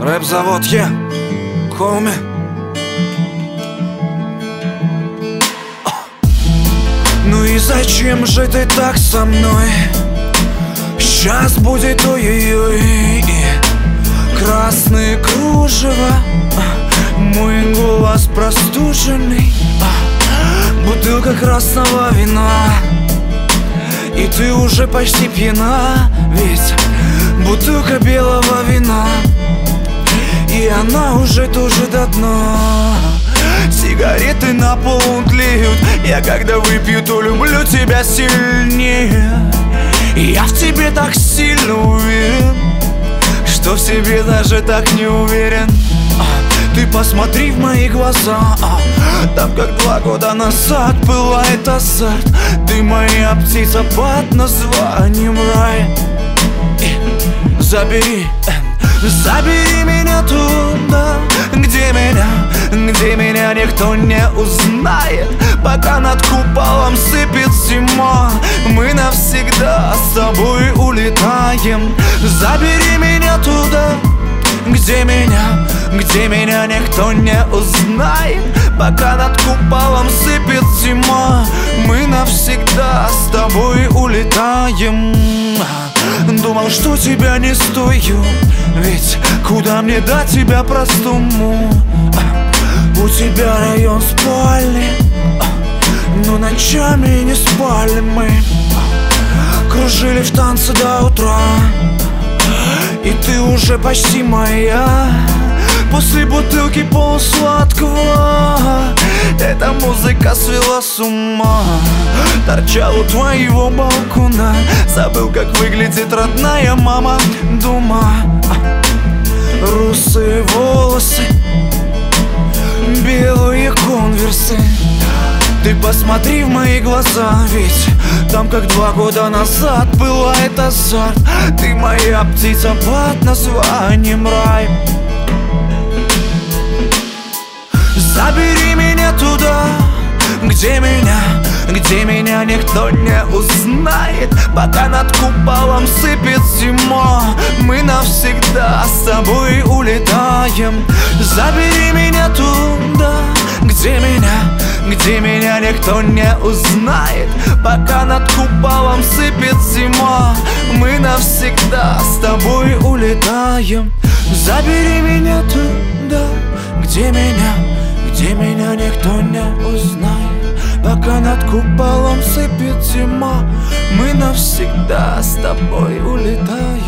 Рэп-завод, хоуми. Ну и зачем же ты так со мной? Сейчас будет ой-ой-ой, красные кружева, мой голос простуженный, бутылка красного вина, и ты уже почти пьяна. Ведь бутылка белого вина, и она уже тоже до дна. Сигареты на пол тлеют, я когда выпью, то люблю тебя сильнее. Я в тебе так сильно уверен, что в себе даже так не уверен. Ты посмотри в мои глаза, там как 2 года назад пылает азарт. Ты моя птица под названием рай. Забери меня туда, где меня никто не узнает. Пока над куполом сыпет зима, мы навсегда с тобой улетаем. Забери меня туда, где меня никто не узнает. Пока над куполом сыпет зима, мы навсегда с тобой улетаем. Думал, что тебя не стою, ведь куда мне до тебя простому? У тебя район спальни, но ночами не спали мы. Кружили в танце до утра, и ты уже почти моя. После бутылки полусладкого эта музыка свела с ума. Торчал у твоего балкона, забыл, как выглядит родная мама дома. Русые волосы, белые конверсы. Ты посмотри в мои глаза, ведь там как 2 года назад пылает азарт. Ты моя птица под названием рай. Забери меня туда, где меня никто не узнает. Пока над куполом сыпет зима, мы навсегда с тобой улетаем. Забери меня туда, где меня никто не узнает. Пока над куполом сыпет зима, мы навсегда с тобой улетаем. Забери меня туда, где меня никто не узнает. Пока над куполом сыпет зима, мы навсегда с тобой улетаем.